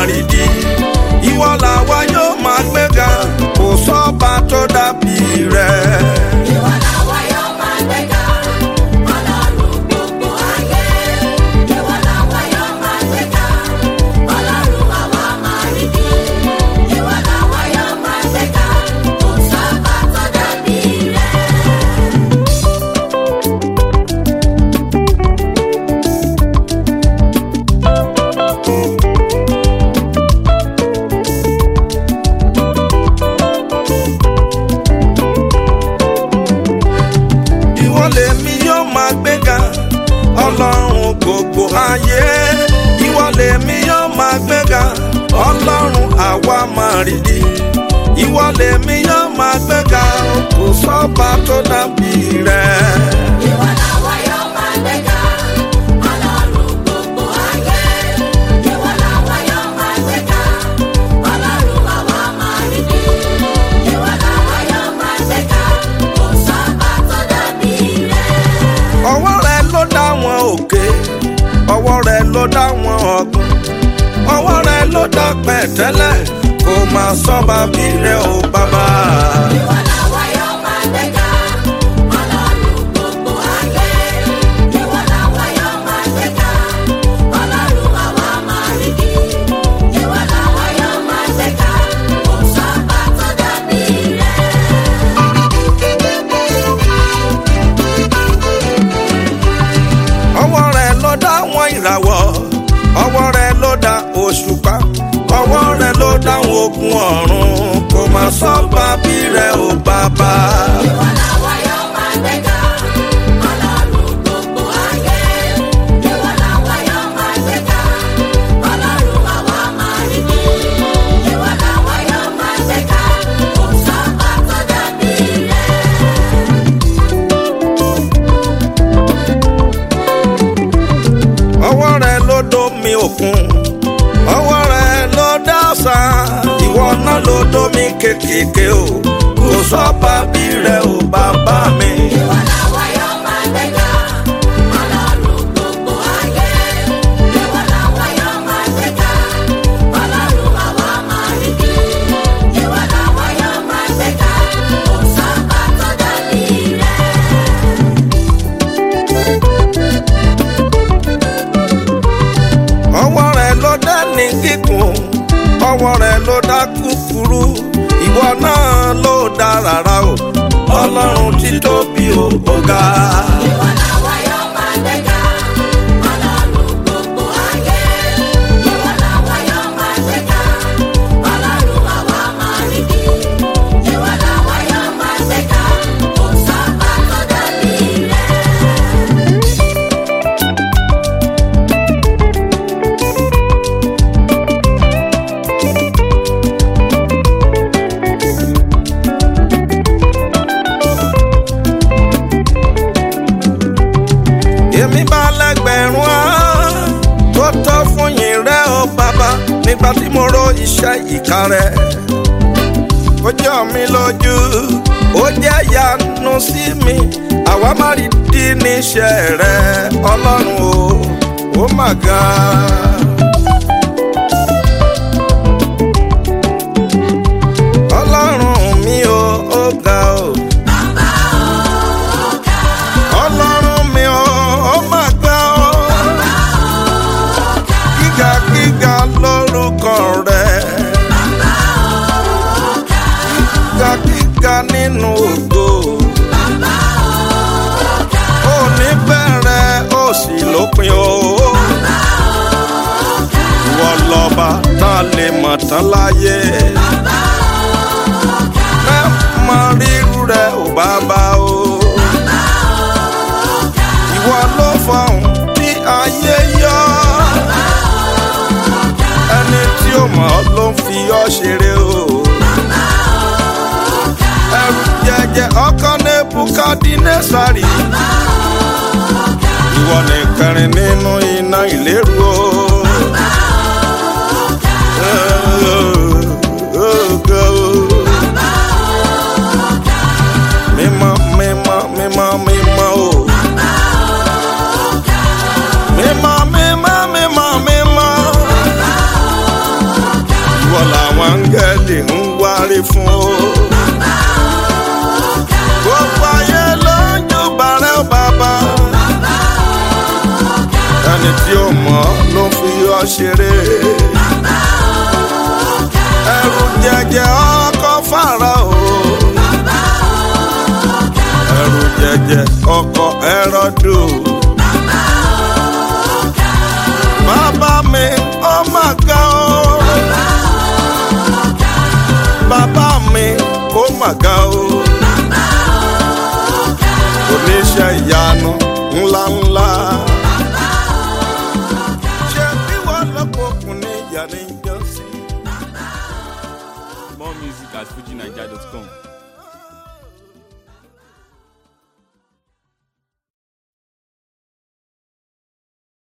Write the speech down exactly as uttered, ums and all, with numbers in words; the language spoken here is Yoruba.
rídìí. Ìwọ làwa yóò máa gbéga, kò sọ́ba tó dàbí rẹ̀. Ìwọ làwa yóò máa gbéga, Ọlọ́run gbogbo ayé. Ìwọ làwa yóò máa gbéga, Ọlọ́run àwa máa rídìí. Ìwọ làwa yóò máa gbéga, kò sọ́ba tó dàbí rẹ̀. Lèmi yóò máa gbéga, Ọlọ́run gbogbo ayé. Ìwọ lèmi yóò máa gbéga, Ọlọ́run àwa máa rídìí. Ìwọ lèmi yóò máa gbéga, kò sọ́ba tó dàbí rẹ̀. Ìwọ làwa yóò máa gbéga, Ọlọ́run gbogbo ayé. Ìwọ làwa yóò máa gbéga, Ọlọ́run àwa máa rídìí. Ìwọ làwa yóò máa gbéga, kò sọ́ba tó dàbí rẹ̀. Ọwọ́ rẹ ló dá wọn òkè, ọwọ́ rẹ ló dá wọn ọ̀gbun, ọwọ́ rẹ ló dá pẹ̀tẹ́lẹ̀, kò máa sọ́ba bí rẹ̀ ò bàbá. Ìwọ làwa yóò máa gbéga, Ọlọ́run gbogbo ayé. Ìwọ làwa yóò máa gbéga, Ọlọ́run àwa máa rídìí. Ìwọ làwa yóò máa gbéga, kò sọ́ba tó dàbí rẹ̀. Ọwọ́ rẹ ló dá wọn ìràwọ̀, ọwọ́ rẹ ló dá òṣùpá, ọwọ́ rẹ ló dá wọn ogun ọ̀run, kò máa sọ́ba bí rẹ̀ ò bàbá. Ìwọ làwa yóò máa gbéga, Ọlọ́run gbogbo ayé. Ìwọ làwa yóò máa gbéga, Ọlọ́run àwa máa rídìí. Ìwọ làwa yóò máa gbéga, kò sọ́ba tó dàbí rẹ̀. Ọwọ́ rẹ ló dómi òkun, ọwọ́ rẹ ló dá ọ̀sà, ìwọ náà ló dómi kékèké o, kò sọ́ba bí rẹ̀ ò bàbá mi. Ìwọ làwa yóò máa gbéga, Ọlọ́run gbogbo ayé. Ìwọ làwa yóò máa gbéga, Ọlọ́run àwa máa rídìí. Ìwọ làwa yóò máa gbéga, kò sọ́ba tó dàbí rẹ̀. Ọwọ́ rẹ ló dá ní gígùn, ọwọ́ rẹ ló dá kúkúrú, ìwọ náà ló dá rárá o, Ọlọ́run títóbi o, ó ga. Ìwọ làwa yóò máa gbéga, Ọlọ́run gbogbo ayé. Ìwọ làwa yóò máa gbéga, Ọlọ́run àwa máa rídìí. Ìwọ làwa yóò máa gbéga, kò sọ́ba tó dàbí rẹ̀. Èmi bá lẹ́gbẹ̀rún á tó tọ́ fún yìn rẹ o bàbá, nígbà tí mo ro iṣẹ́ ìka rẹ. Ó jọ mí lójú, ó jẹ́ ìyanu sí mi, àwa má rí dí níṣẹ́ rẹ, Ọlọ́run o, ó mà ga. Ọlọ́run mi o, ó ga o. Bàbá ó ga, Ọlọ́run mi o, ó mà ga o. bàbá ó ga, Gíga gíga lórúkọ rẹ, bàbá ó ga, gíga gíga nínú ògo. bàbá ó ga, Ó ní bẹ̀rẹ̀ ó sì lópin o. bàbá ó ga, Ìwọ lọ́ba tá a lè mọ̀ tán láyé. bàbá ó ga, Ẹ mọ rírú rẹ ò bàbá o. bàbá ó ga, Ìwọ ló fọhùn tí ayé yọ. bàbá ó ga, Ẹni tí ó mọ̀ ọ́ ló ń fi ọ́ ṣeré o. bàbá ó ga, Ẹrù jẹjẹ ọkọ Nebukadnesari. bàbá ó ga, Ìwọ nìkẹrin nínú iná ìléru o. bàbá ó ga, Ògo. bàbá ó ga, Mímọ́ mímọ́ mímọ́ mímọ́ o. bàbá ó ga, Mímọ́ mímọ́ mímọ́ mímọ́. bàbá ó parí fún o. Gbogbo ayé ló ń júbà rẹ o bàbá. Ẹni tí ó mọ̀ ló fi ọ́ ṣeré. Ẹrù jẹjẹ ọkọ Fáráò. Ẹrù jẹjẹ ọkọ Hẹ́rọ́dù. Bàbá mi ó mà ga o. Bàbá mi ó mà ga o. Oníṣẹ́ ìyanu ńláńlá. Ṣé bí wọ́n lọ́pọ̀ kún ní ìyá ní ìjọsìn? More music at fuji naija dot com.